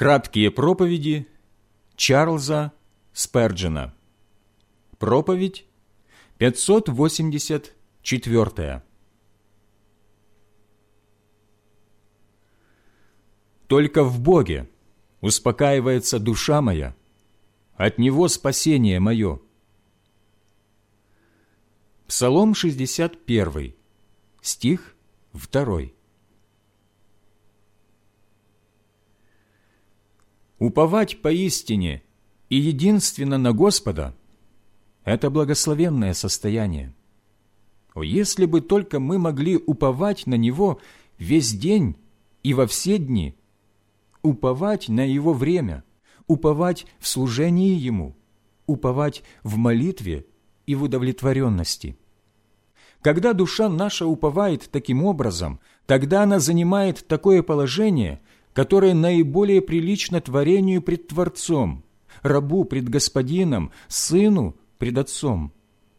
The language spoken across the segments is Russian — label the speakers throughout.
Speaker 1: Краткие проповеди Чарльза Сперджена. Проповедь 584. Только в Боге успокаивается душа моя, от Него спасение мое. Псалом 61, стих 2. Уповать поистине и единственно на Господа – это благословенное состояние. О, если бы только мы могли уповать на Него весь день и во все дни, уповать на Его время, уповать в служении Ему, уповать в молитве и в удовлетворенности. Когда душа наша уповает таким образом, тогда она занимает такое положение, которое наиболее прилично творению пред Творцом, рабу пред Господином, сыну пред Отцом.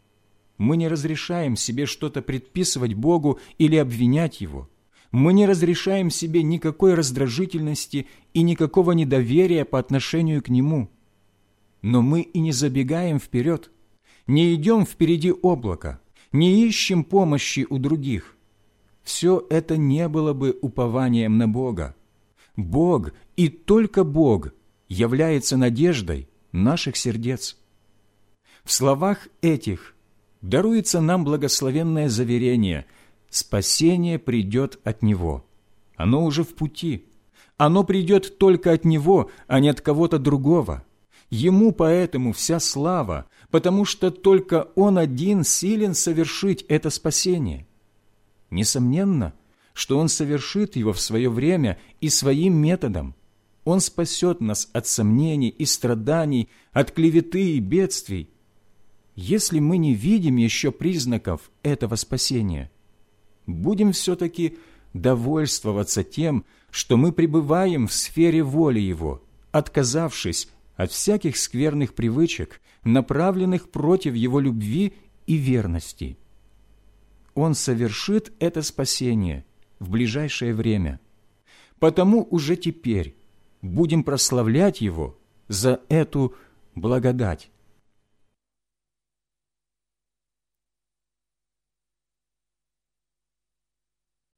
Speaker 1: Мы не разрешаем себе что-то предписывать Богу или обвинять Его. Мы не разрешаем себе никакой раздражительности и никакого недоверия по отношению к Нему. Но мы и не забегаем вперед, не идем впереди облака, не ищем помощи у других. Все это не было бы упованием на Бога. Бог и только Бог является надеждой наших сердец. В словах этих даруется нам благословенное заверение: спасение придет от Него. Оно уже в пути. Оно придет только от Него, а не от кого-то другого. Ему поэтому вся слава, потому что только Он один силен совершить это спасение. Несомненно, что Он совершит его в свое время и своим методом. Он спасет нас от сомнений и страданий, от клеветы и бедствий. Если мы не видим еще признаков этого спасения, будем все-таки довольствоваться тем, что мы пребываем в сфере воли Его, отказавшись от всяких скверных привычек, направленных против Его любви и верности. Он совершит это спасение в ближайшее время. Потому уже теперь будем прославлять Его за эту благодать.